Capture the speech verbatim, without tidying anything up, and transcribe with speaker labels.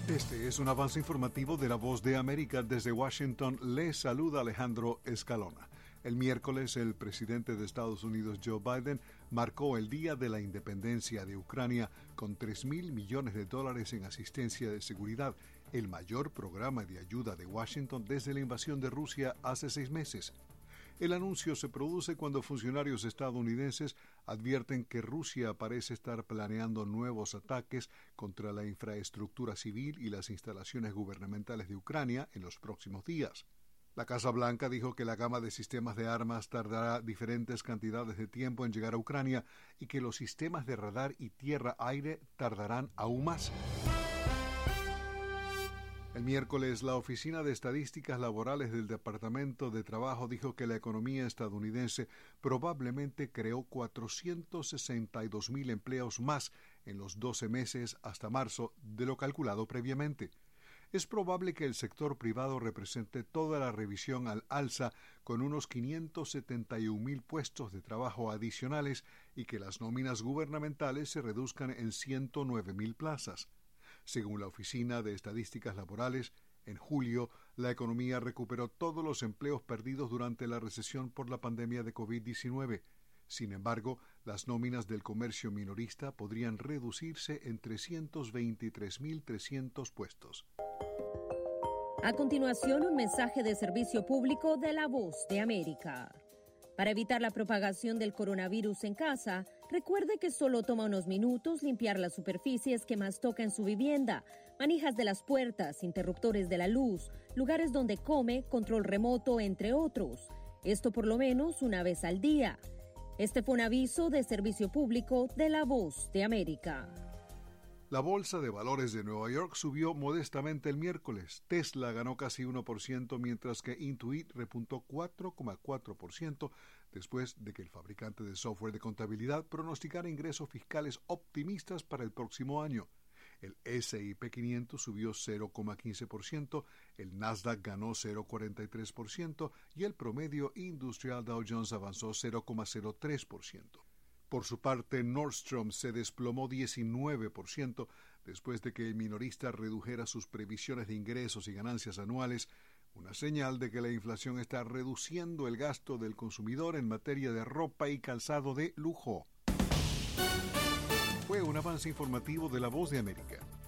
Speaker 1: Este es un avance informativo de La Voz de América. Desde Washington les saluda Alejandro Escalona. El miércoles, el presidente de Estados Unidos, Joe Biden, marcó el Día de la Independencia de Ucrania con tres mil millones de dólares en asistencia de seguridad, el mayor programa de ayuda de Washington desde la invasión de Rusia hace seis meses. El anuncio se produce cuando funcionarios estadounidenses advierten que Rusia parece estar planeando nuevos ataques contra la infraestructura civil y las instalaciones gubernamentales de Ucrania en los próximos días. La Casa Blanca dijo que la gama de sistemas de armas tardará diferentes cantidades de tiempo en llegar a Ucrania y que los sistemas de radar y tierra-aire tardarán aún más. El miércoles, la Oficina de Estadísticas Laborales del Departamento de Trabajo dijo que la economía estadounidense probablemente creó cuatrocientos sesenta y dos mil empleos más en los doce meses hasta marzo de lo calculado previamente. Es probable que el sector privado represente toda la revisión al alza con unos quinientos setenta y un mil puestos de trabajo adicionales y que las nóminas gubernamentales se reduzcan en ciento nueve mil plazas. Según la Oficina de Estadísticas Laborales, en julio la economía recuperó todos los empleos perdidos durante la recesión por la pandemia de covid diecinueve. Sin embargo, las nóminas del comercio minorista podrían reducirse en trescientos veintitrés mil trescientos puestos.
Speaker 2: A continuación, un mensaje de servicio público de La Voz de América. Para evitar la propagación del coronavirus en casa, recuerde que solo toma unos minutos limpiar las superficies que más toca en su vivienda, manijas de las puertas, interruptores de la luz, lugares donde come, control remoto, entre otros. Esto por lo menos una vez al día. Este fue un aviso de servicio público de La Voz de América.
Speaker 1: La Bolsa de Valores de Nueva York subió modestamente el miércoles. Tesla ganó casi uno por ciento, mientras que Intuit repuntó cuatro coma cuatro por ciento después de que el fabricante de software de contabilidad pronosticara ingresos fiscales optimistas para el próximo año. El ese y pe quinientos subió cero coma quince por ciento, el Nasdaq ganó cero coma cuarenta y tres por ciento y el promedio industrial Dow Jones avanzó cero coma cero tres por ciento. Por su parte, Nordstrom se desplomó diecinueve por ciento después de que el minorista redujera sus previsiones de ingresos y ganancias anuales, una señal de que la inflación está reduciendo el gasto del consumidor en materia de ropa y calzado de lujo. Fue un avance informativo de La Voz de América.